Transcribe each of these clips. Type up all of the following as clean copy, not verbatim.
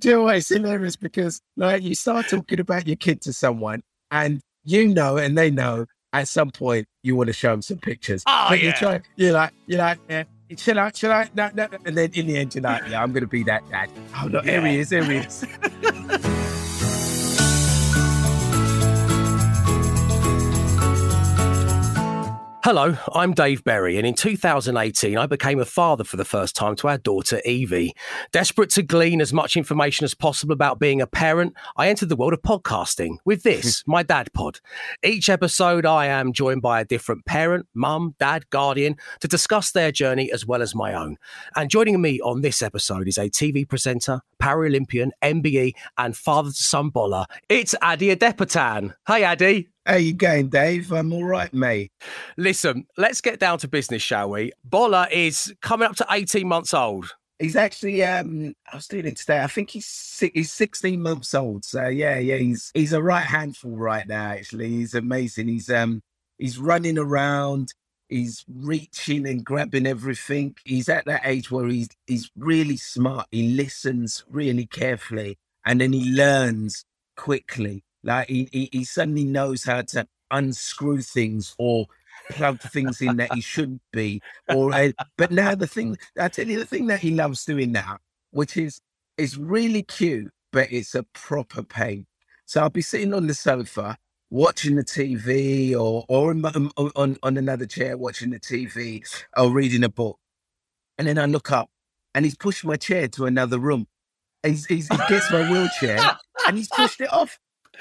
Do you know what? It's hilarious because like you start talking about your kid to someone and you know, and they know at some point you want to show them some pictures. Oh, but yeah. you're like, yeah, should I? No. And then in the end, you're like, yeah, I'm going to be that dad. Oh, look, here he is. Hello, I'm Dave Berry, and in 2018, I became a father for the first time to our daughter, Evie. Desperate to glean as much information as possible about being a parent, I entered the world of podcasting with this, my Dad Pod. Each episode, I am joined by a different parent, mum, dad, guardian, to discuss their journey as well as my own. And joining me on this episode is a TV presenter, Paralympian, MBE, and father-to-son bowler. It's Adi Adepotan. Hey, Adi. How you going, Dave? I'm all right, mate. Listen, let's get down to business, shall we? Bola is coming up to 18 months old. He's actually, I was doing it today. I think he's 16 months old. So yeah, he's a right handful right now. Actually, he's amazing. He's running around. He's reaching and grabbing everything. He's at that age where he's really smart. He listens really carefully, and then he learns quickly. Like he suddenly knows how to unscrew things or plug things in that he shouldn't be. But now I tell you the thing that he loves doing now, which is really cute, but it's a proper pain. So I'll be sitting on the sofa watching the TV or on another chair watching the TV or reading a book, and then I look up and he's pushed my chair to another room. He gets my wheelchair and he's pushed it off.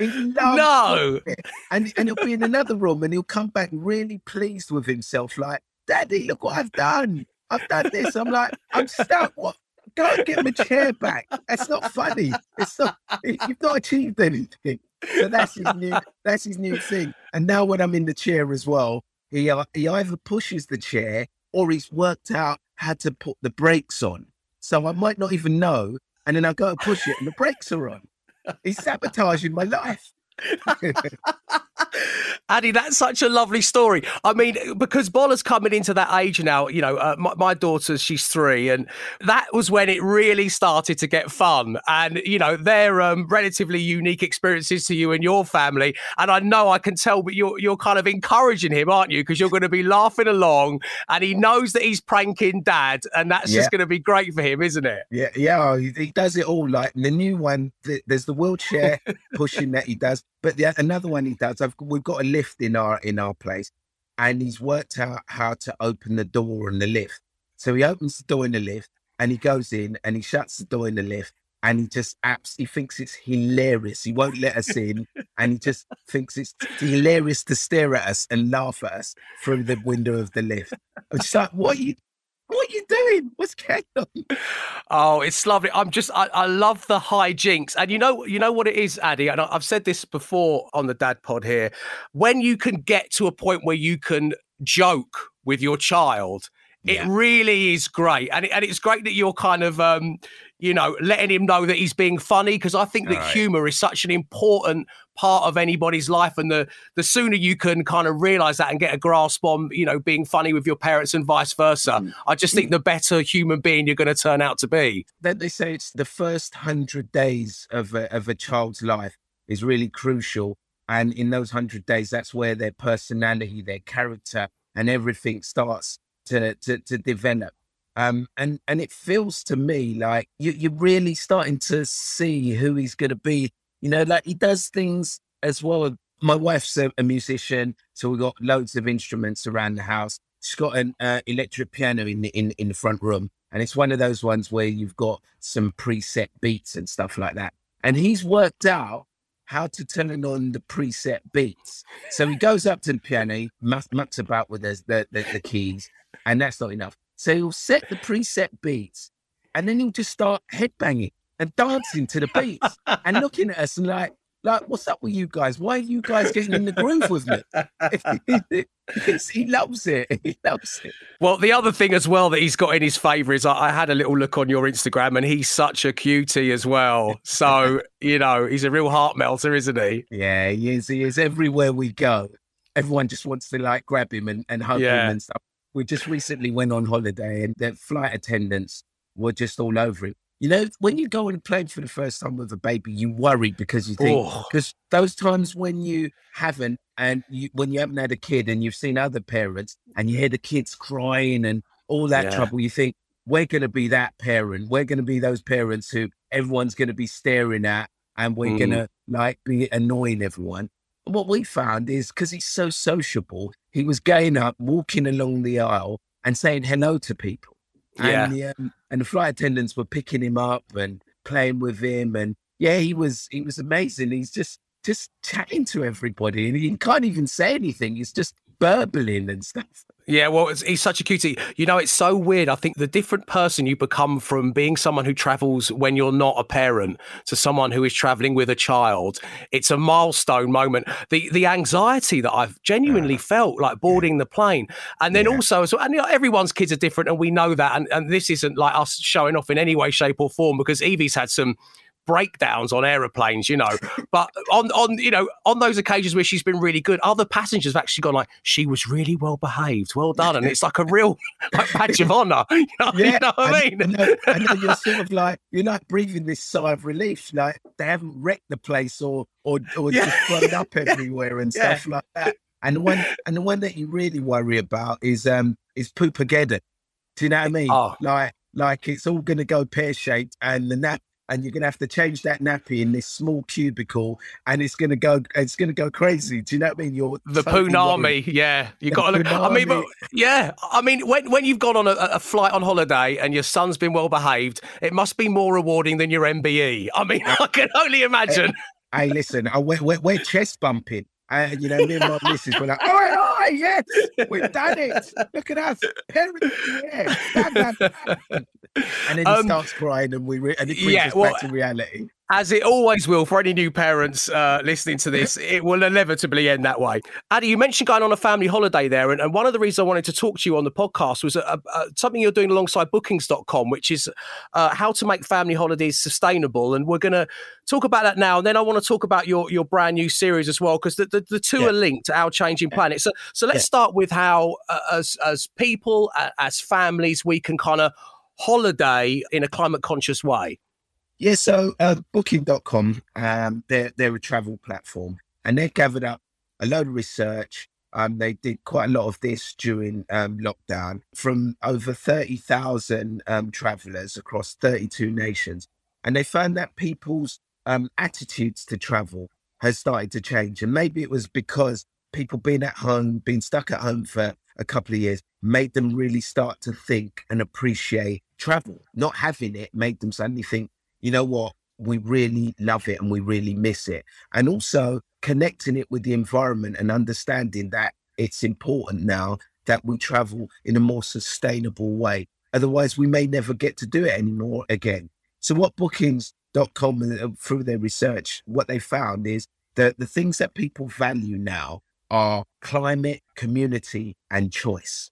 No. And he'll be in another room and he'll come back really pleased with himself, like, Daddy, look what I've done. I've done this. I'm like, I'm stuck. What? Go and get my chair back. That's not funny. You've not achieved anything. So that's his new thing. And now when I'm in the chair as well, he either pushes the chair or he's worked out how to put the brakes on. So I might not even know. And then I go and push it and the brakes are on. He's sabotaging my life. Adi, that's such a lovely story. I mean, because Bola's coming into that age now, you know, my daughter, she's 3, and that was when it really started to get fun. And, you know, they're relatively unique experiences to you and your family. And I know I can tell, but you're kind of encouraging him, aren't you? Because you're going to be laughing along and he knows that he's pranking dad, and that's just going to be great for him, isn't it? Yeah. He does it all. Like the new one, there's the wheelchair pushing that he does. But another one he does, we've got a lift in our place, and he's worked out how to open the door on the lift. So he opens the door in the lift and he goes in and he shuts the door in the lift, and he thinks it's hilarious. He won't let us in, and he just thinks it's hilarious to stare at us and laugh at us through the window of the lift. I'm just like, what are you doing? What's going on? Oh, it's lovely. I love the hijinks. And you know what it is, Adi, and I've said this before on the Dad Pod here, when you can get to a point where you can joke with your child, it really is great. And it's great that you're kind of, letting him know that he's being funny, because I think that humour is such an important part of anybody's life. And the sooner you can kind of realise that and get a grasp on, being funny with your parents and vice versa, I just think the better human being you're going to turn out to be. Then they say it's the first 100 days of a child's life is really crucial. And in those 100 days, that's where their personality, their character and everything starts to develop. And it feels to me like you're really starting to see who he's going to be. Like he does things as well. My wife's a musician, so we've got loads of instruments around the house. She's got an electric piano in the front room, and it's one of those ones where you've got some preset beats and stuff like that. And he's worked out how to turn on the preset beats. So he goes up to the piano, he mucks about with the keys, and that's not enough. So he'll set the preset beats, and then he'll just start headbanging and dancing to the beats and looking at us and like, what's up with you guys? Why are you guys getting in the groove with me? He loves it. He loves it. Well, the other thing as well that he's got in his favour is I had a little look on your Instagram, and he's such a cutie as well. So, he's a real heart melter, isn't he? Yeah, he is. He is. Everywhere we go, everyone just wants to grab him and hug him and stuff. We just recently went on holiday, and the flight attendants were just all over him. You know, when you go on a plane for the first time with a baby, you worry because you think, Oh, because those times when you haven't, and when you haven't had a kid and you've seen other parents and you hear the kids crying and all that yeah. trouble, you think, we're going to be that parent. We're going to be those parents who everyone's going to be staring at, and we're going Mm, to like be annoying everyone. And what we found is because he's so sociable, he was getting up, walking along the aisle and saying hello to people. yeah. And the flight attendants were picking him up and playing with him. And yeah, he was amazing. He's just chatting to everybody, and he can't even say anything. He's just burbling and stuff. Yeah, well, he's such a cutie. You know, it's so weird. I think the different person you become from being someone who travels when you're not a parent to someone who is traveling with a child, it's a milestone moment. The anxiety that I've genuinely felt like boarding the plane. And then Yeah. also, and you know, everyone's kids are different and we know that. And this isn't like us showing off in any way, shape or form, because Evie's had some breakdowns on aeroplanes, you know, but on those occasions where she's been really good, other passengers have actually gone like, she was really well behaved, well done, and it's like a real like badge of honor. You know what I mean? And then you're sort of like, you're not breathing this sigh of relief, like they haven't wrecked the place or just thrown up everywhere and stuff like that. And the one that you really worry about is Poopageddon. Do you know what I mean? Oh. Like it's all going to go pear shaped, and and you're going to have to change that nappy in this small cubicle, and it's going to go crazy. Do you know what I mean? You're the totally Poonami, worried. yeah. You got to look. I mean, but yeah. I mean, when you've gone on a flight on holiday and your son's been well behaved, it must be more rewarding than your MBE. I mean, I can only imagine. Hey, listen, we're chest bumping. You know, me and my missus were like, oh, yes, we've done it. Look at us, parents, yeah. And then he starts crying, and and it brings us back to reality. As it always will for any new parents listening to this, it will inevitably end that way. Addy, you mentioned going on a family holiday there, and one of the reasons I wanted to talk to you on the podcast was something you're doing alongside Bookings.com, which is how to make family holidays sustainable. And we're going to talk about that now, and then I want to talk about your brand new series as well, because the two are linked to Our Changing Planet. So let's start with how, as people, as families, we can kind of holiday in a climate conscious way. Yeah, so Booking.com, they're a travel platform, and they gathered up a load of research. They did quite a lot of this during lockdown from over 30,000 travelers across 32 nations. And they found that people's attitudes to travel has started to change. And maybe it was because people being stuck at home for a couple of years, made them really start to think and appreciate travel. Not having it made them suddenly think, you know what, we really love it and we really miss it. And also connecting it with the environment and understanding that it's important now that we travel in a more sustainable way. Otherwise, we may never get to do it anymore again. So what Bookings.com, through their research, what they found is that the things that people value now are climate, community, and choice.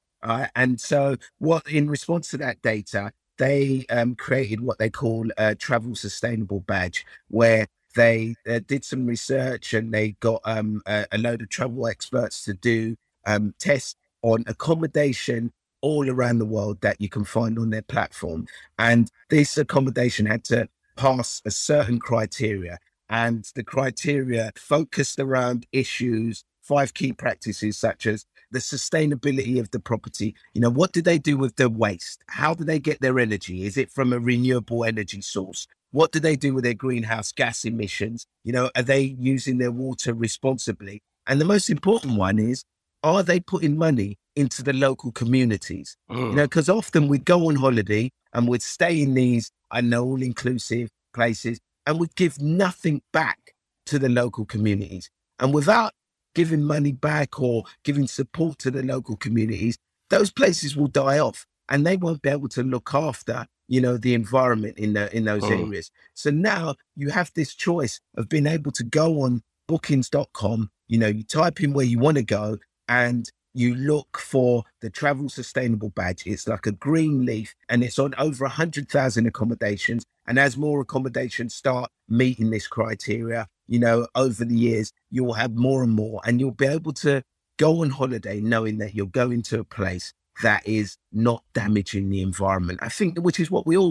And so in response to that data, they created what they call a travel sustainable badge, where they did some research and they got a load of travel experts to do tests on accommodation all around the world that you can find on their platform. And this accommodation had to pass a certain criteria, and the criteria focused around issues, 5 key practices, such as the sustainability of the property. You know, what do they do with the waste? How do they get their energy? Is it from a renewable energy source? What do they do with their greenhouse gas emissions? You know, are they using their water responsibly? And the most important one is, are they putting money into the local communities? You know, because often we'd go on holiday and we'd stay in these, all-inclusive places, and we'd give nothing back to the local communities. And without giving money back or giving support to the local communities, those places will die off and they won't be able to look after, you know, the environment in those areas. So now you have this choice of being able to go on Bookings.com, you know, you type in where you want to go and you look for the travel sustainable badge. It's like a green leaf and it's on over 100,000 accommodations. And as more accommodations start meeting this criteria, you know, over the years, you'll have more and more, and you'll be able to go on holiday knowing that you're going to a place that is not damaging the environment. I think, which is what we all want.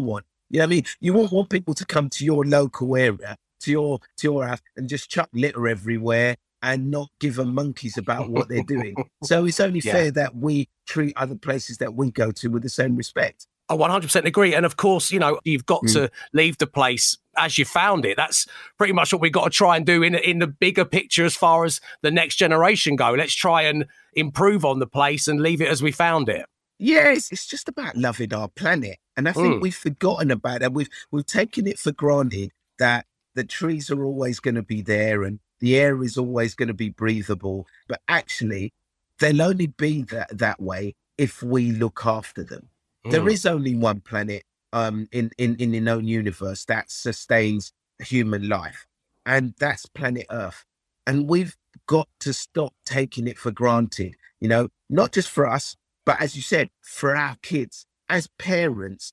You know what I mean? You won't want people to come to your local area, to your house, and just chuck litter everywhere and not give a monkeys about what they're doing. So it's only Yeah. fair that we treat other places that we go to with the same respect. I 100% agree. And of course, you've got to leave the place as you found it. That's pretty much what we've got to try and do in the bigger picture as far as the next generation go. Let's try and improve on the place and leave it as we found it. Yes, it's just about loving our planet. And I think we've forgotten about that. We've taken it for granted that the trees are always going to be there and the air is always going to be breathable. But actually, they'll only be that way if we look after them. There is only one planet in the known universe that sustains human life, and that's planet Earth. And we've got to stop taking it for granted, not just for us, but as you said, for our kids. As parents,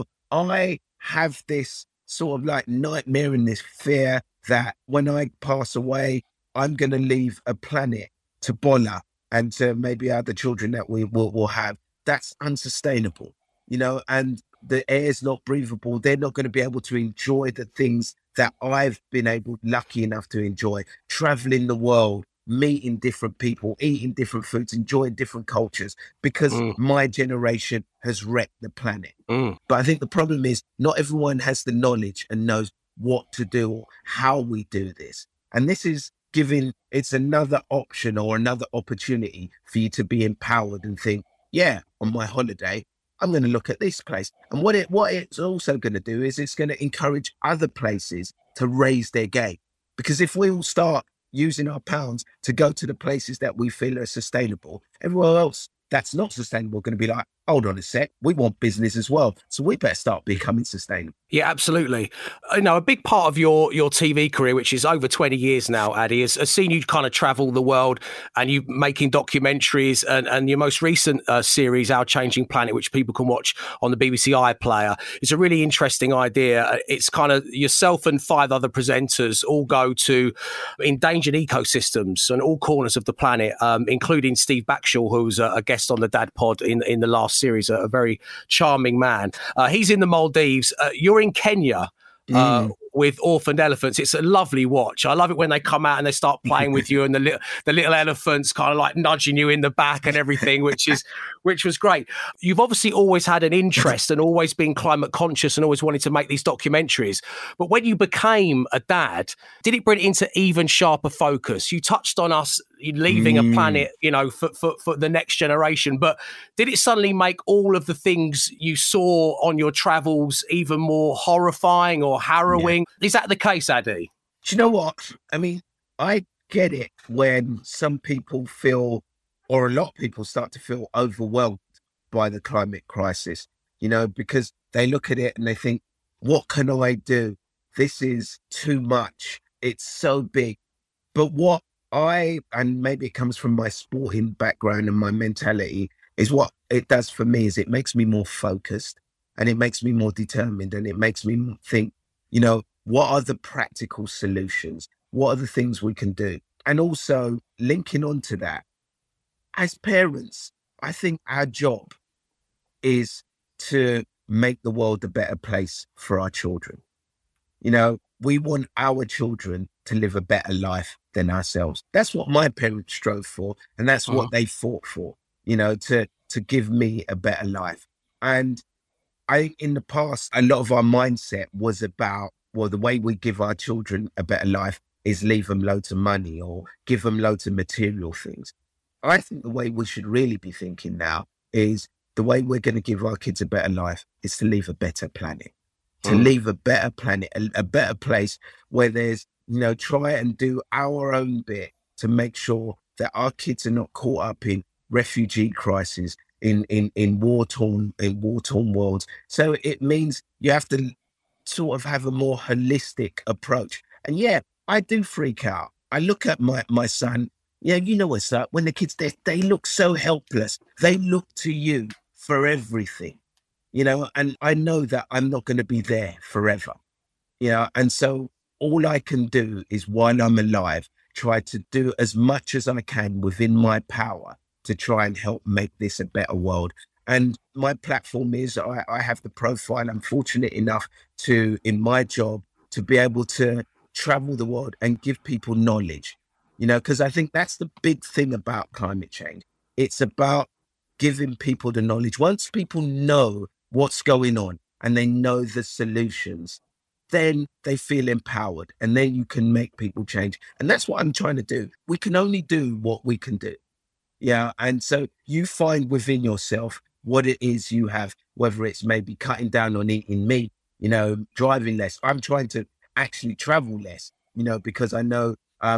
I have this sort of like nightmare and this fear that when I pass away, I'm going to leave a planet to Bola and to maybe other children that we will have. That's unsustainable, and the air is not breathable. They're not going to be able to enjoy the things that I've been lucky enough to enjoy, traveling the world, meeting different people, eating different foods, enjoying different cultures, because my generation has wrecked the planet. But I think the problem is not everyone has the knowledge and knows what to do or how we do this. And this is it's another option or another opportunity for you to be empowered and think, yeah, on my holiday, I'm going to look at this place. And what it's also going to do is it's going to encourage other places to raise their game. Because if we all start using our pounds to go to the places that we feel are sustainable, everywhere else that's not sustainable going to be like, hold on a sec, we want business as well. So we better start becoming sustainable. Yeah, absolutely. A big part of your TV career, which is over 20 years now, Addy, has seen you kind of travel the world and you making documentaries and your most recent series, Our Changing Planet, which people can watch on the BBC iPlayer. It's a really interesting idea. It's kind of yourself and 5 other presenters all go to endangered ecosystems and all corners of the planet, including Steve Backshall, who's a guest on the Dad Pod in the last series, a very charming man. He's in the Maldives. You're in Kenya with orphaned elephants. It's a lovely watch. I love it when they come out and they start playing with you and the little elephants kind of like nudging you in the back and everything, which was great. You've obviously always had an interest and always been climate conscious and always wanted to make these documentaries. But when you became a dad, did it bring it into even sharper focus? You touched on us leaving a planet, for the next generation, but did it suddenly make all of the things you saw on your travels even more horrifying or harrowing? Yeah. Is that the case, Addy? Do you know what? I mean, I get it when some people feel, or a lot of people start to feel overwhelmed by the climate crisis, because they look at it and they think, what can I do? This is too much. It's so big. But what and maybe it comes from my sporting background and my mentality, is what it does for me is it makes me more focused and it makes me more determined and it makes me think, what are the practical solutions? What are the things we can do? And also linking on to that, as parents, I think our job is to make the world a better place for our children. We want our children to live a better life than ourselves. That's what my parents strove for. And that's what they fought for, to give me a better life. And in the past, a lot of our mindset was about, the way we give our children a better life is leave them loads of money or give them loads of material things. I think the way we should really be thinking now is the way we're going to give our kids a better life is to leave a better planet, to leave a better planet, a better place where there's, try and do our own bit to make sure that our kids are not caught up in refugee crises, in war-torn worlds. So it means you have to sort of have a more holistic approach. And yeah, I do freak out. I look at my son. Yeah, you know what's up. When the kids, they look so helpless. They look to you for everything, and I know that I'm not going to be there forever, and so all I can do is, while I'm alive, try to do as much as I can within my power to try and help make this a better world. And my platform is I have the profile. I'm fortunate enough to, in my job, to be able to travel the world and give people knowledge, because I think that's the big thing about climate change. It's about giving people the knowledge. Once people know what's going on and they know the solutions, then they feel empowered and then you can make people change. And that's what I'm trying to do. We can only do what we can do. Yeah. And so you find within yourself what it is you have, whether it's maybe cutting down on eating meat, driving less. I'm trying to actually travel less, because I know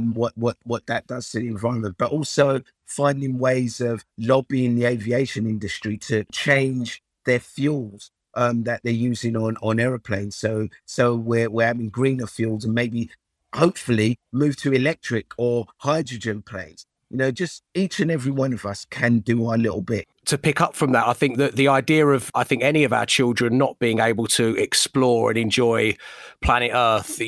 what that does to the environment, but also finding ways of lobbying the aviation industry to change their fuels that they're using on airplanes. So we're having greener fuels and maybe hopefully move to electric or hydrogen planes. Just each and every one of us can do our little bit. To pick up from that, I think that the idea of, any of our children not being able to explore and enjoy planet Earth,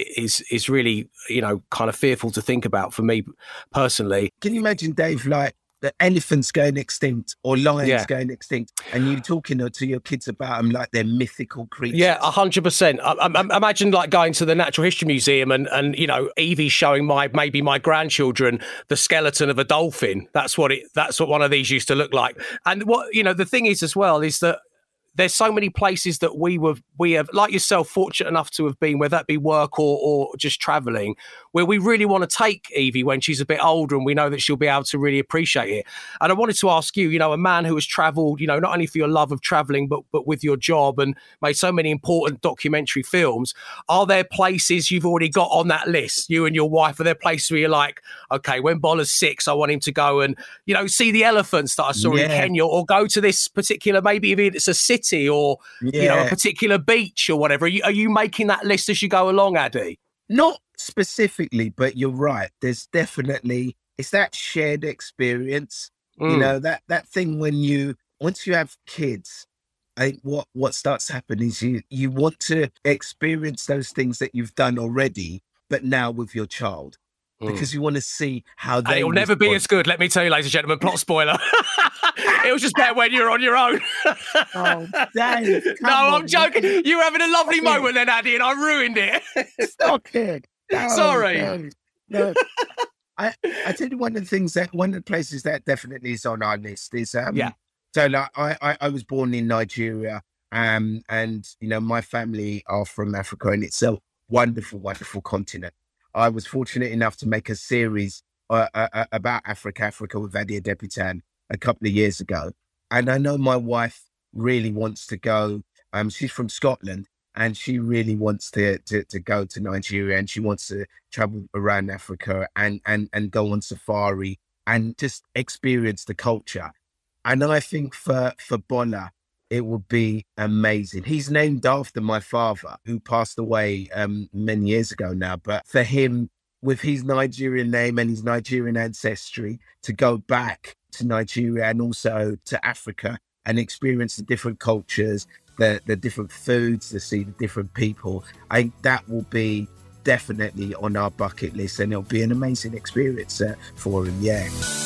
is really, kind of fearful to think about for me personally. Can you imagine, Dave, like the elephants going extinct or lions going extinct, and you talking to your kids about them like they're mythical creatures? Yeah, 100%. I imagine like going to the Natural History Museum and Evie showing maybe my grandchildren the skeleton of a dolphin. That's what one of these used to look like. And what the thing is as well is that there's so many places that we have, like yourself, fortunate enough to have been, whether that be work or just traveling, where we really want to take Evie when she's a bit older and we know that she'll be able to really appreciate it. And I wanted to ask you, a man who has traveled, not only for your love of traveling, but with your job and made so many important documentary films, are there places you've already got on that list, you and your wife? Are there places where you're like, okay, when Bola's 6, I want him to go and, see the elephants that I saw in Kenya, or go to this particular, maybe even it's a city or a particular beach or whatever. Are you making that list as you go along, Addy? Not specifically, but you're right. There's definitely, it's that shared experience. That thing once you have kids, I think what starts happening is you want to experience those things that you've done already, but now with your child. Because you want to see how they... It'll never be as good, let me tell you, ladies and gentlemen. Plot spoiler. It was just better when you're on your own. Oh, Dave, no, I'm joking. You were having a lovely moment then, Addy, and I ruined it. Stop it. No, sorry. No. I tell you, one of the places that definitely is on our list is... So like, I was born in Nigeria, and, my family are from Africa, and it's a wonderful, wonderful continent. I was fortunate enough to make a series about Africa with Adia Depitan a couple of years ago. And I know my wife really wants to go. She's from Scotland and she really wants to go to Nigeria, and she wants to travel around Africa and go on safari and just experience the culture. And I think for Bola, it would be amazing. He's named after my father, who passed away many years ago now. But for him, with his Nigerian name and his Nigerian ancestry, to go back to Nigeria and also to Africa and experience the different cultures, the different foods, to see the different people, I think that will be definitely on our bucket list, and it'll be an amazing experience for him. Yeah.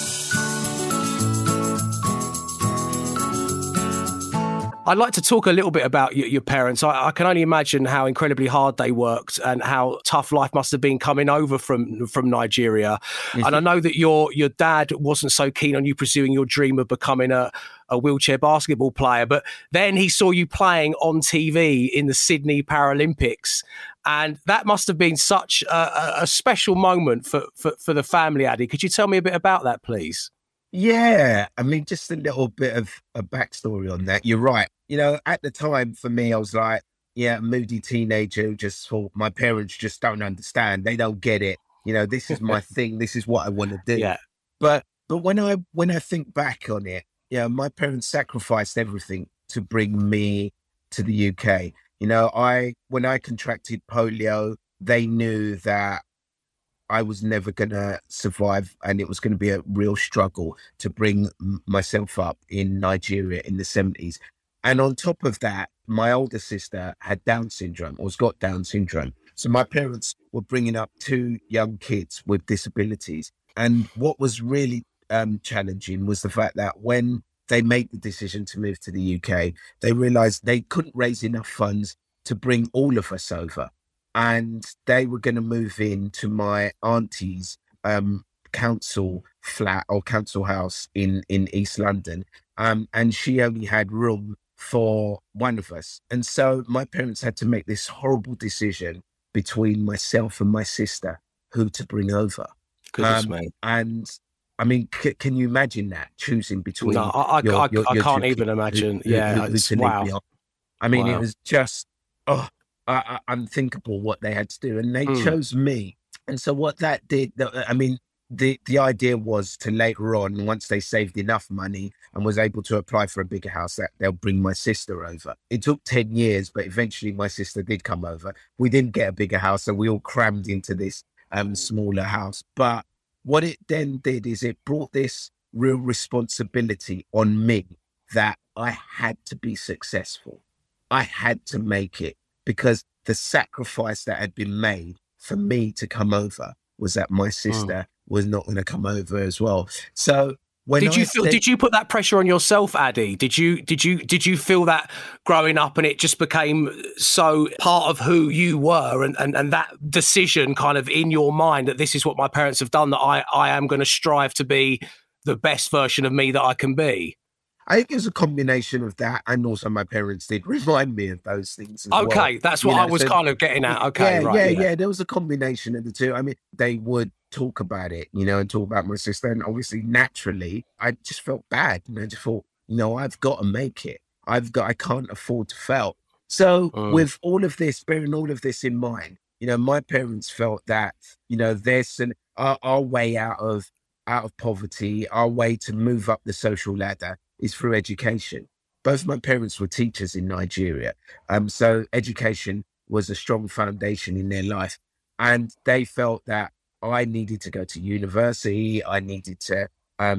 I'd like to talk a little bit about your parents. I can only imagine how incredibly hard they worked and how tough life must have been coming over from Nigeria. Mm-hmm. And I know that your dad wasn't so keen on you pursuing your dream of becoming a wheelchair basketball player, but then he saw you playing on TV in the Sydney Paralympics. And that must have been such a special moment for the family, Addy. Could you tell me a bit about that, please? Yeah, I mean, just a little bit of a backstory on that. You're right. At the time for me, I was like, a moody teenager who just thought my parents just don't understand. They don't get it. This is my thing. This is what I want to do. Yeah. But when I think back on it, my parents sacrificed everything to bring me to the UK. When I contracted polio, they knew that I was never going to survive, and it was going to be a real struggle to bring myself up in Nigeria in the 70s. And on top of that, my older sister had Down syndrome, or has got Down syndrome. So my parents were bringing up 2 young kids with disabilities. And what was really challenging was the fact that when they made the decision to move to the UK. They realized they couldn't raise enough funds to bring all of us over. And they were going to move into my auntie's council flat or council house in East London. And she only had room for one of us. And so my parents had to make this horrible decision between myself and my sister who to bring over. Goodness me. And I mean, can you imagine that, choosing between? No, I can't even imagine. Wow. I mean, it was just unthinkable what they had to do, and they chose me. And so what that did, I mean, the idea was to later on, once they saved enough money and was able to apply for a bigger house, that they'll bring my sister over. It took 10 years, but eventually my sister did come over. We didn't get a bigger house, so we all crammed into this smaller house. But what it then did is it brought this real responsibility on me that I had to be successful. I had to make it, because the sacrifice that had been made for me to come over was that my sister was not going to come over as well. So when did you put that pressure on yourself, Addy? Did you feel that growing up, and it just became so part of who you were, and that decision kind of in your mind that this is what my parents have done, that I am going to strive to be the best version of me that I can be? I think it was a combination of that, and also my parents did remind me of those things as well. Okay, that's what I was kind of getting at. Okay, yeah. There was a combination of the two. I mean, they would talk about it, and talk about my sister, and obviously, naturally, I just felt bad, and I just thought, I've got to make it. I can't afford to fail. So, with all of this, bearing all of this in mind, my parents felt that, there's our way out of poverty, our way to move up the social ladder is through education. Both my parents were teachers in Nigeria. So education was a strong foundation in their life. And they felt that I needed to go to university. I needed to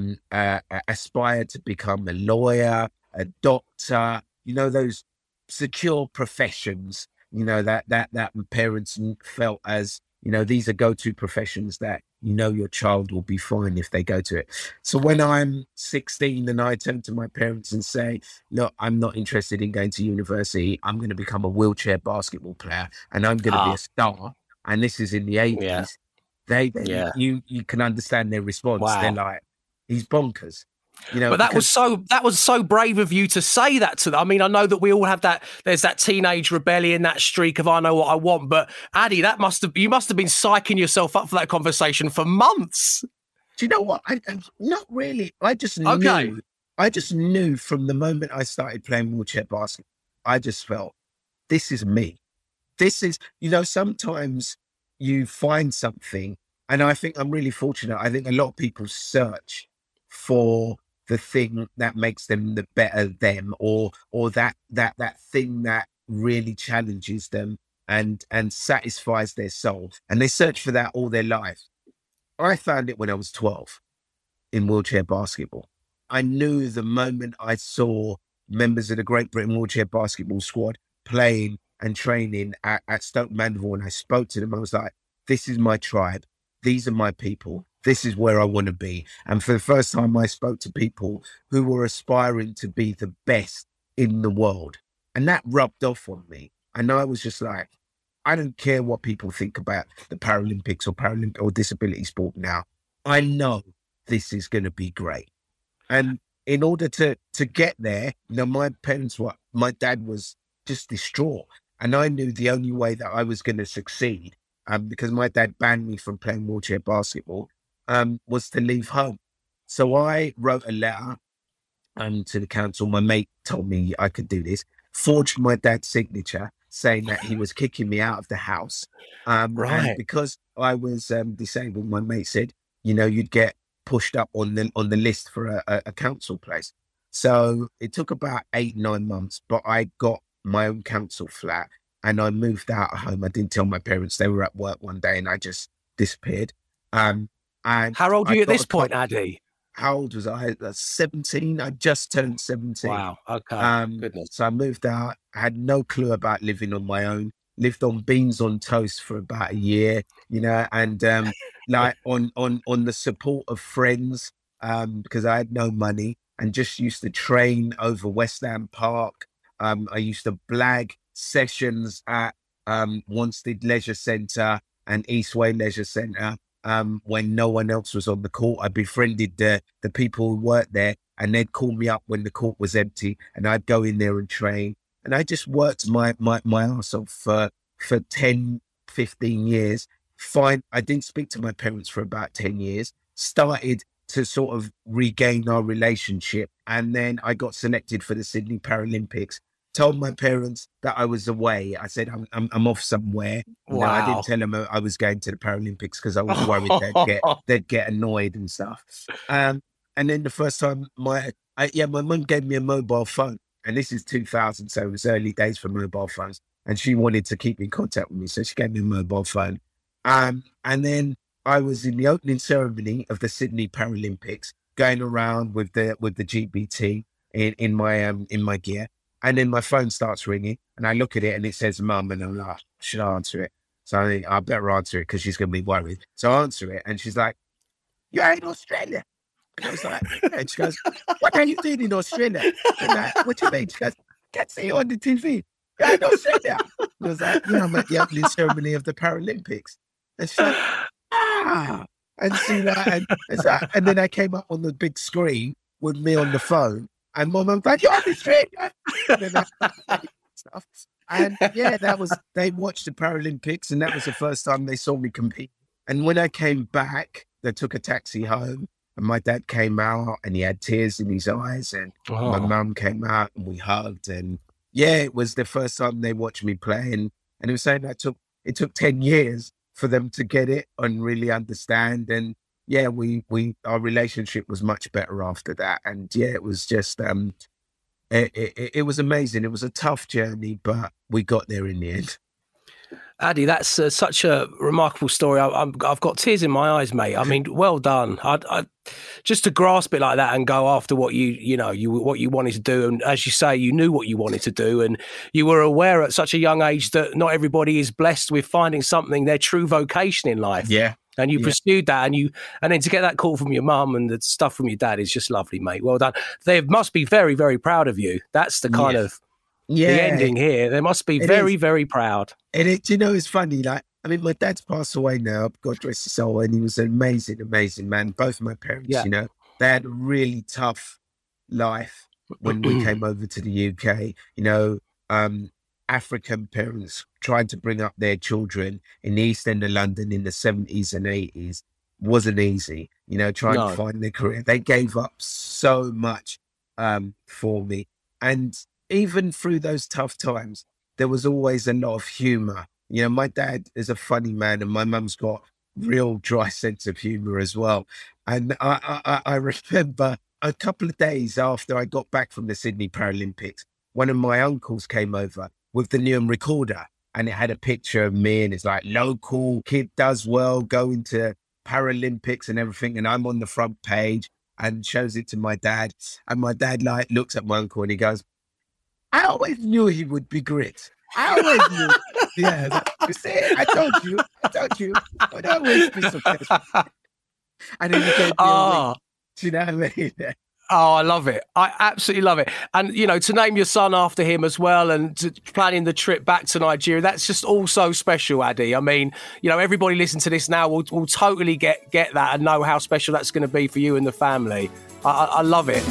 aspire to become a lawyer, a doctor, those secure professions, that my parents felt as, these are go-to professions that, your child will be fine if they go to it. So when I'm 16 and I turn to my parents and say, look, I'm not interested in going to university. I'm going to become a wheelchair basketball player, and I'm going to be a star. And this is in the 80s. Yeah. You can understand their response. Wow. They're like, he's bonkers. But that was so brave of you to say that to them. I mean, I know that we all have that. There's that teenage rebellion, that streak of I know what I want. But Addy, you must have been psyching yourself up for that conversation for months. Do you know what? Not really. I just knew. I just knew from the moment I started playing wheelchair basketball. I just felt, this is me. This is, sometimes you find something, and I think I'm really fortunate. I think a lot of people search for the thing that makes them the better them, or that thing that really challenges them and satisfies their soul. And they search for that all their life. I found it when I was 12 in wheelchair basketball. I knew the moment I saw members of the Great Britain wheelchair basketball squad playing and training at Stoke Mandeville, and I spoke to them, I was like, this is my tribe. These are my people. This is where I want to be. And for the first time, I spoke to people who were aspiring to be the best in the world. And that rubbed off on me. And I was just like, I don't care what people think about the Paralympics or disability sport now. I know this is going to be great. And in order to get there, my dad was just distraught. And I knew the only way that I was going to succeed, because my dad banned me from playing wheelchair basketball, was to leave home. So I wrote a letter to the council. My mate told me I could do this, forged my dad's signature saying that he was kicking me out of the house. Right. And because I was disabled, my mate said, you'd get pushed up on the list for a council place. So it took about 8-9 months, but I got my own council flat and I moved out of home. I didn't tell my parents. They were at work one day and I just disappeared. And how old were you at this point, Addy? How old was I? 17. I just turned 17. Wow. Okay. Goodness. So I moved out. I had no clue about living on my own. Lived on beans on toast for about a year, and like on the support of friends, because I had no money. and just used to train over West Ham Park. I used to blag sessions at Wanstead Leisure Centre and Eastway Leisure Centre when no one else was on the court. I befriended the people who worked there, and they'd call me up when the court was empty, and I'd go in there and train. And I just worked my ass off for 10, 15 years. Fine, I didn't speak to my parents for about 10 years, started to sort of regain our relationship. And then I got selected for the Sydney Paralympics. Told my parents that I was away. I said, I'm off somewhere. Wow. No, I didn't tell them I was going to the Paralympics because I was worried they'd get annoyed and stuff. And then the first time my mum gave me a mobile phone, and this is 2000, so it was early days for mobile phones. And she wanted to keep in contact with me, so she gave me a mobile phone. And then I was in the opening ceremony of the Sydney Paralympics, going around with the GBT in my gear. And then my phone starts ringing, and I look at it, and it says "Mum," and I'm like, should I answer it? So I think I better answer it because she's going to be worried. So I answer it, and she's like, "You're in Australia." And I was like, yeah. And she goes, "What are you doing in Australia?" And like, "What do you mean?" She goes, "Can't see you on the TV. You're in Australia." And I was like, "Yeah, I'm at the opening ceremony of the Paralympics." And she's like, "Ah." And she like, and then I came up on the big screen with me on the phone. And Mum was like, "You're on the street." And yeah, they watched the Paralympics, and that was the first time they saw me compete. And when I came back, they took a taxi home, and my dad came out, and he had tears in his eyes, and my mum came out, and we hugged. And yeah, it was the first time they watched me play. And it was saying that it took 10 years for them to get it and really understand. And yeah, our relationship was much better after that. And yeah, it was just, it was amazing. It was a tough journey, but we got there in the end. Addy, that's such a remarkable story. I've got tears in my eyes, mate. I mean, well done. I just to grasp it like that and go after what what you wanted to do, and as you say, you knew what you wanted to do, and you were aware at such a young age that not everybody is blessed with finding something their true vocation in life. Yeah. And you pursued that, and then to get that call from your mum and the stuff from your dad is just lovely, mate. Well done. They must be very, very proud of you. That's the kind of the ending here. They must be very, very proud. And it's funny. Like, I mean, my dad's passed away now, God rest his soul, and he was an amazing, amazing man. Both of my parents, they had a really tough life when we came over to the UK. African parents trying to bring up their children in the East End of London in the 70s and 80s wasn't easy, trying to find their career. They gave up so much for me. And even through those tough times, there was always a lot of humor. My dad is a funny man, and my mum's got real dry sense of humor as well. And I remember a couple of days after I got back from the Sydney Paralympics, one of my uncles came over with the Newham recorder, and it had a picture of me, and it's like, local kid does well, going to Paralympics and everything. And I'm on the front page and shows it to my dad. And my dad looks at my uncle and he goes, "I always knew he would be great. I always knew." Yeah, you see, I told you, I'd always be successful. And then he gave me a ring. Do you know what I mean? Oh, I love it. I absolutely love it. And, to name your son after him as well, and planning the trip back to Nigeria, that's just all so special, Addy. I mean, everybody listening to this now will totally get that and know how special that's going to be for you and the family. I love it.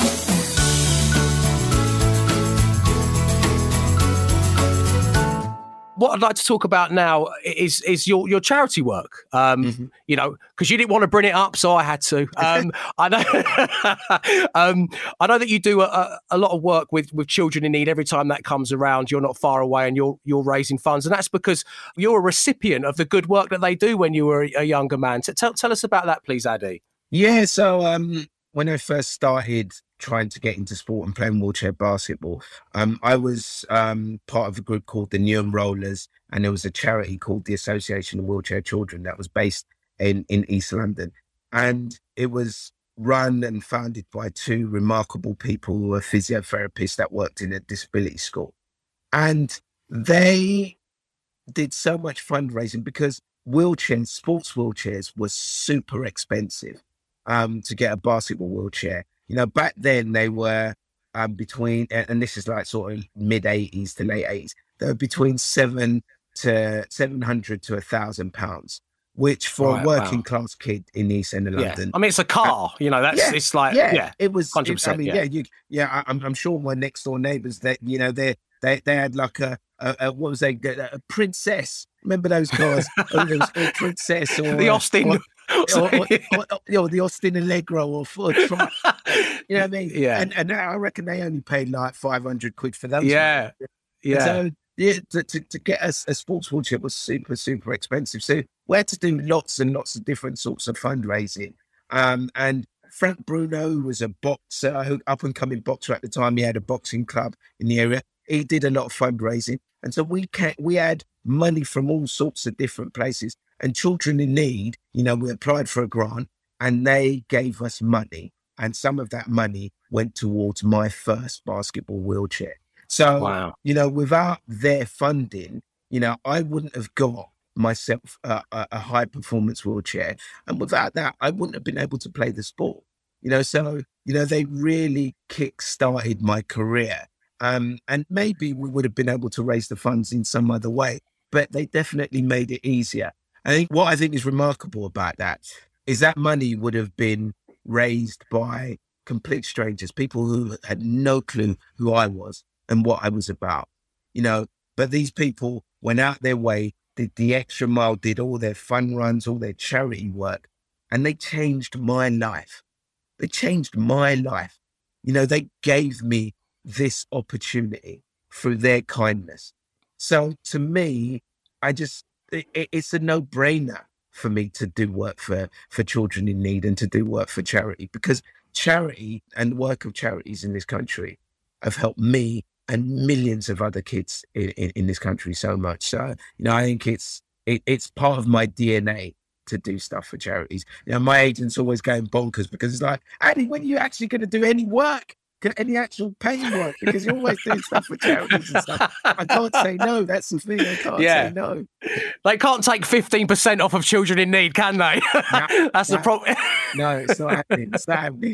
What I'd like to talk about now is your charity work, because you didn't want to bring it up, so I had to. I know that you do a lot of work with children in need. Every time that comes around, you're not far away, and you're raising funds, and that's because you're a recipient of the good work that they do when you were a younger man. Tell us about that, please, Addy. Yeah, so when I first started trying to get into sport and playing wheelchair basketball, I was part of a group called the Newham Rollers, and there was a charity called the Association of Wheelchair Children that was based in East London. And it was run and founded by two remarkable people who were physiotherapists that worked in a disability school. And they did so much fundraising because sports wheelchairs were super expensive to get a basketball wheelchair. Back then they were between, and this is like sort of mid 80s to late 80s, they were between 700 to £1,000, which for a Right. working Wow. class kid in the East End of Yeah. London, I mean, it's a car, yeah, it's like, yeah, it was. 100%. I'm sure my next door neighbours that they had like a what was they, a Princess? Remember those cars? There was a Princess or The Austin. the Austin Allegro or truck. You know what I mean? Yeah. And I reckon they only paid like 500 quid for those. Yeah. Yeah. So to get a sports wheelchair was super, super expensive. So we had to do lots and lots of different sorts of fundraising. And Frank Bruno, who was a boxer, up and coming boxer at the time, he had a boxing club in the area. He did a lot of fundraising. And so we had money from all sorts of different places. And Children in Need, we applied for a grant and they gave us money. And some of that money went towards my first basketball wheelchair. So, wow. Without their funding, I wouldn't have got myself a high performance wheelchair. And without that, I wouldn't have been able to play the sport. So they really kick-started my career. And maybe we would have been able to raise the funds in some other way, but they definitely made it easier. What I think is remarkable about that is that money would have been raised by complete strangers, people who had no clue who I was and what I was about, but these people went out their way, did the extra mile, did all their fun runs, all their charity work, and they changed my life. They changed my life. They gave me this opportunity through their kindness. So to me, it's a no-brainer for me to do work for Children in Need and to do work for charity, because charity and the work of charities in this country have helped me and millions of other kids in this country so much. So, I think it's part of my DNA to do stuff for charities. My agent's always going bonkers because it's like, Addy, when are you actually going to do any work? Any actual paying work? Because you're always doing stuff for charities and stuff. I can't say no. That's the thing. I can't say no. They can't take 15% off of Children in Need, can they? That's the problem. No, it's not happening. It's not happening.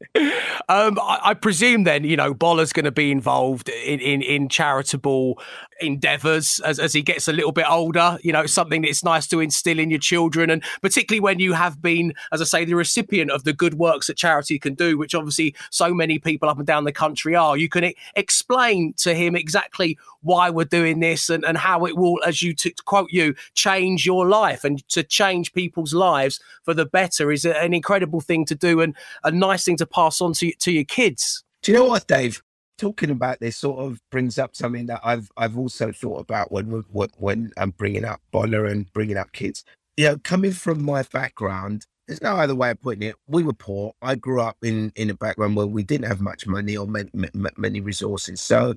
I presume then, Boller's going to be involved in charitable endeavours as he gets a little bit older. Something that's nice to instill in your children, and particularly when you have been, as I say, the recipient of the good works that charity can do, which obviously so many people up and down the country are. You can explain to him exactly why we're doing this and how it will, as you to quote you, change your life, and to change people's lives for the better is an incredible thing to do and a nice thing to pass on to your kids. Do you know what, Dave? Talking about this sort of brings up something that I've also thought about when I'm bringing up Boller and bringing up kids. Coming from my background, there's no other way of putting it. We were poor. I grew up in a background where we didn't have much money or many resources. So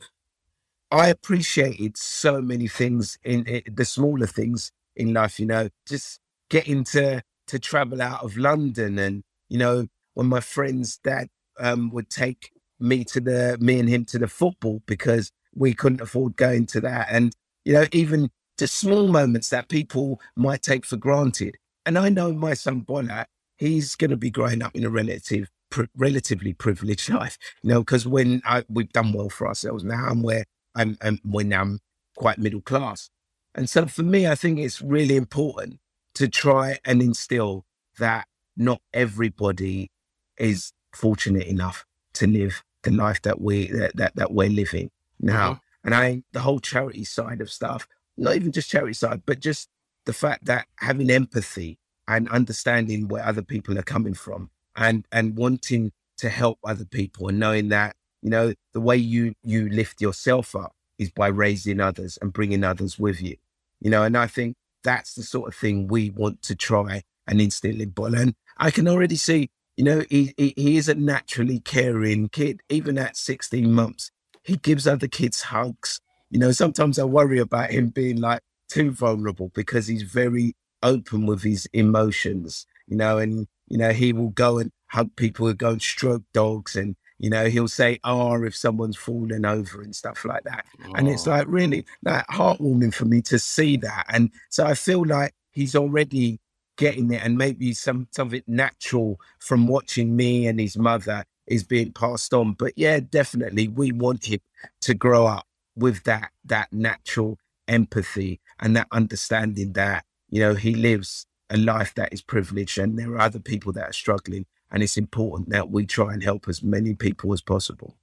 I appreciated so many things in the smaller things in life, just getting to travel out of London. And, when my friend's dad would take me and him to the football because we couldn't afford going to that. And, even just small moments that people might take for granted. And I know my son Boller, he's going to be growing up in a relatively privileged life, because when we've done well for ourselves now, and when I'm quite middle class. And so for me, I think it's really important to try and instill that not everybody is fortunate enough to live the life that we're living now. Mm-hmm. And I think the whole charity side of stuff, not even just charity side, but just the fact that having empathy and understanding where other people are coming from and wanting to help other people, and knowing that, the way you lift yourself up is by raising others and bringing others with you, and I think that's the sort of thing we want to try and instill in Boller. And I can already see, he is a naturally caring kid. Even at 16 months, he gives other kids hugs. Sometimes I worry about him being like too vulnerable because he's very open with his emotions, and, he will go and hug people, he'll go and stroke dogs, and, he'll say, if someone's fallen over and stuff like that. Oh. And it's like really like heartwarming for me to see that. And so I feel like he's already getting it, and maybe some of it natural from watching me and his mother is being passed on. But yeah, definitely, we want him to grow up with that natural empathy and that understanding that, he lives a life that is privileged and there are other people that are struggling. And it's important that we try and help as many people as possible.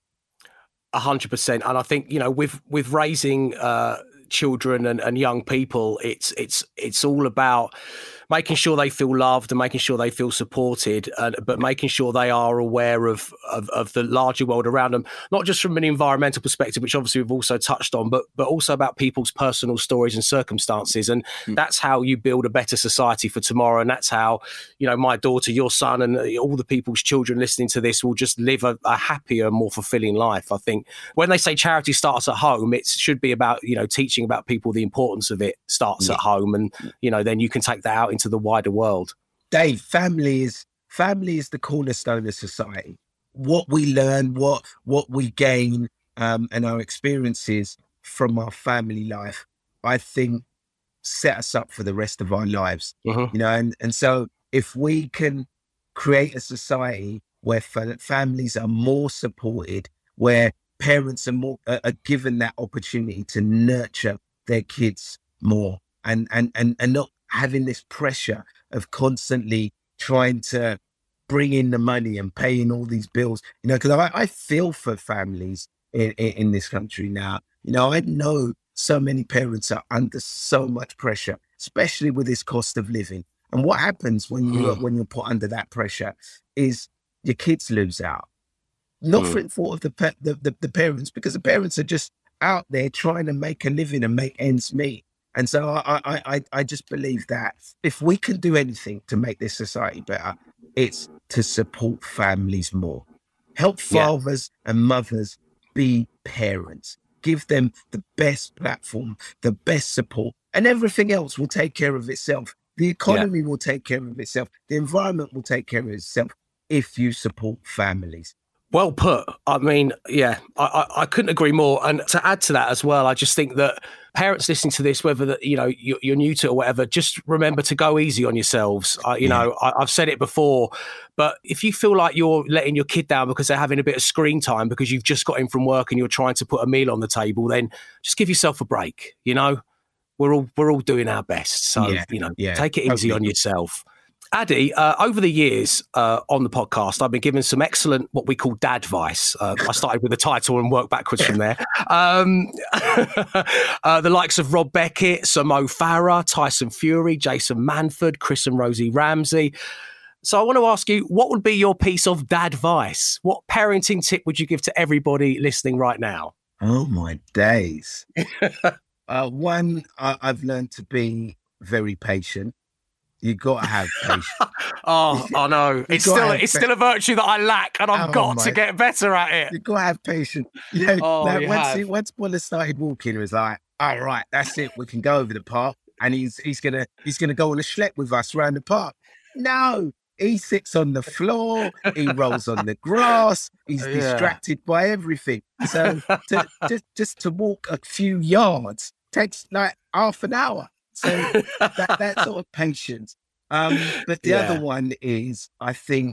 100%. And I think, with raising children and young people, it's all about making sure they feel loved and making sure they feel supported, but making sure they are aware of the larger world around them, not just from an environmental perspective, which obviously we've also touched on, but also about people's personal stories and circumstances. And that's how you build a better society for tomorrow. And that's how, my daughter, your son, and all the people's children listening to this will just live a happier, more fulfilling life. I think when they say charity starts at home, it should be about, teaching about people, the importance of it starts at home. And, then you can take that out into the wider world. Dave, family is the cornerstone of society. What we learn, what we gain, and our experiences from our family life, I think set us up for the rest of our lives. And so if we can create a society where families are more supported, where parents are given that opportunity to nurture their kids more, and not having this pressure of constantly trying to bring in the money and paying all these bills, because I feel for families in this country now. I know so many parents are under so much pressure, especially with this cost of living. And what happens when you're put under that pressure is your kids lose out. Not for the fault of the parents, because the parents are just out there trying to make a living and make ends meet. And so I just believe that if we can do anything to make this society better, it's to support families more. Help fathers and mothers be parents. Give them the best platform, the best support, and everything else will take care of itself. The economy will take care of itself. The environment will take care of itself if you support families. Well put. I mean, I couldn't agree more. And to add to that as well, I just think that parents listening to this, whether you're new to it or whatever, just remember to go easy on yourselves. I've said it before, but if you feel like you're letting your kid down because they're having a bit of screen time because you've just got in from work and you're trying to put a meal on the table, then just give yourself a break. We're all doing our best. So, take it easy on yourself. Addy, over the years on the podcast, I've been given some excellent, what we call dad advice. I started with the title and worked backwards from there. The likes of Rob Beckett, Sir Mo Farah, Tyson Fury, Jason Manford, Chris and Rosie Ramsey. So I want to ask you, what would be your piece of dad advice? What parenting tip would you give to everybody listening right now? Oh, my days. One, I've learned to be very patient. You got to have patience. I know. It's still a virtue that I lack, and I've got to get better at it. You got to have patience. Once Buller started walking, it was like, all right, that's it. We can go over the park, and he's gonna go on a schlep with us around the park. No, he sits on the floor. He rolls on the grass. He's distracted by everything. So just to walk a few yards takes like half an hour. So that sort of patience. But the other one is, I think,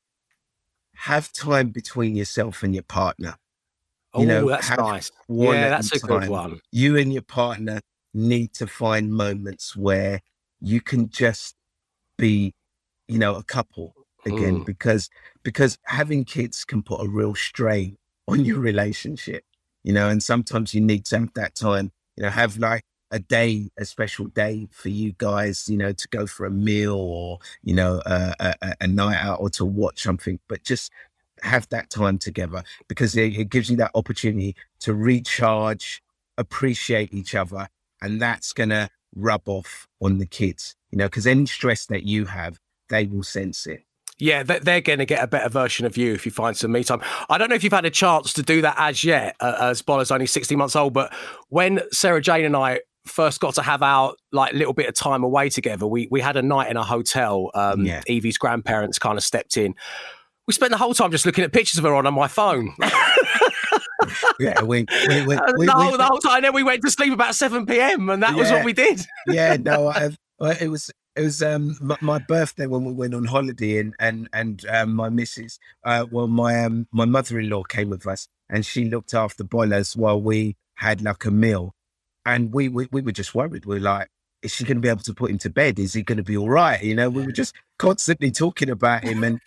have time between yourself and your partner. That's nice. That's a good one. You and your partner need to find moments where you can just be, a couple again, because having kids can put a real strain on your relationship, and sometimes you need to have that time, have like a special day for you guys, to go for a meal or, a night out or to watch something, but just have that time together because it gives you that opportunity to recharge, appreciate each other. And that's going to rub off on the kids, because any stress that you have, they will sense it. Yeah, they're going to get a better version of you if you find some me time. I don't know if you've had a chance to do that as yet, as Boller's only 16 months old, but when Sarah Jane and I first got to have our little bit of time away together, we had a night in a hotel. Evie's grandparents kind of stepped in. We spent the whole time just looking at pictures of her on my phone. The whole time. Then we went to sleep about 7 p.m. and that was what we did. It was my birthday when we went on holiday, and my missus, my mother-in-law came with us, and she looked after Bolas while we had like a meal, and we were just worried. We were like, is she going to be able to put him to bed? Is he going to be all right? You know, we were just constantly talking about him, and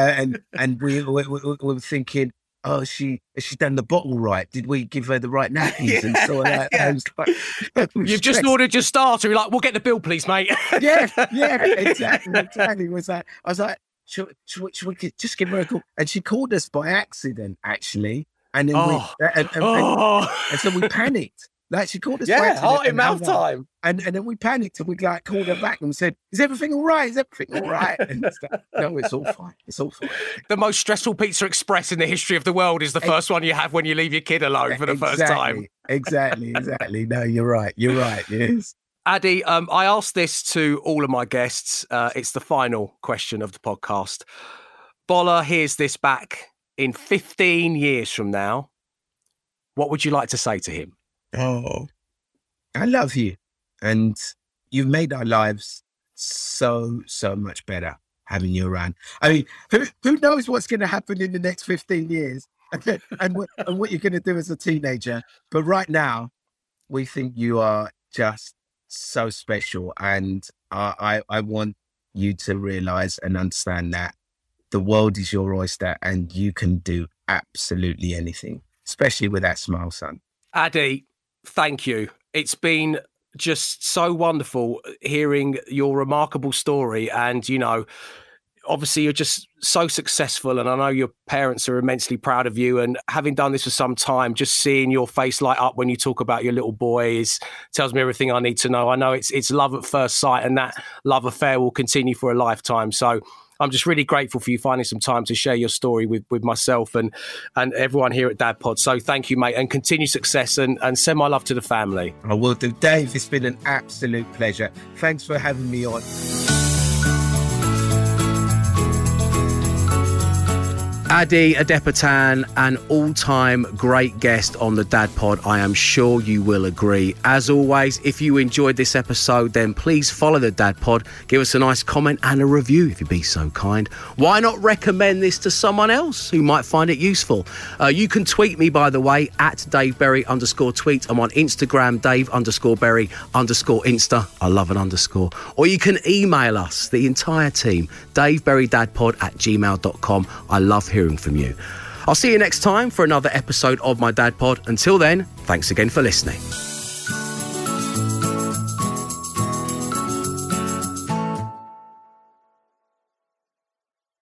we were thinking, oh, has she done the bottle right? Did we give her the right nappies and so on? You've just ordered your starter. You're like, we'll get the bill, please, mate. yeah, exactly. Was that? I was like, should we just give her a call? And she called us by accident, actually. And then and so we panicked. Like, she called us by accident. Heart in mouth time. And then we panicked, and we like called her back and said, "Is everything all right? Is everything all right?" And no, it's all fine. It's all fine. The most stressful Pizza Express in the history of the world is the first one you have when you leave your kid alone for the first time. Exactly. No, you're right. Yes. Addy, I asked this to all of my guests. It's the final question of the podcast. Bola hears this back in 15 years from now. What would you like to say to him? Oh, I love you. And you've made our lives so much better having you around. I mean, who knows what's going to happen in the next 15 years and what you're going to do as a teenager. But right now, we think you are just so special. And I want you to realize and understand that the world is your oyster and you can do absolutely anything, especially with that smile, son. Addy, thank you. It's been just so wonderful hearing your remarkable story. And, you know, obviously you're just so successful, and I know your parents are immensely proud of you. And having done this for some time, just seeing your face light up when you talk about your little boy tells me everything I need to know. I know it's love at first sight, and that love affair will continue for a lifetime. So I'm just really grateful for you finding some time to share your story with myself and everyone here at Dad Pod. So thank you, mate, and continue success, and send my love to the family. I will do. Dave, it's been an absolute pleasure. Thanks for having me on. Addy Adepitan, an all-time great guest on the Dad Pod. I am sure you will agree. As always, if you enjoyed this episode, then please follow the Dad Pod. Give us a nice comment and a review if you'd be so kind. Why not recommend this to someone else who might find it useful? You can tweet me, by the way, at DaveBerry_tweet. I'm on Instagram, Dave_Berry_Insta. I love an underscore. Or you can email us, the entire team, DaveBerryDadPod@gmail.com. I love hearing from you. I'll see you next time for another episode of my Dad Pod. Until then, thanks again for listening.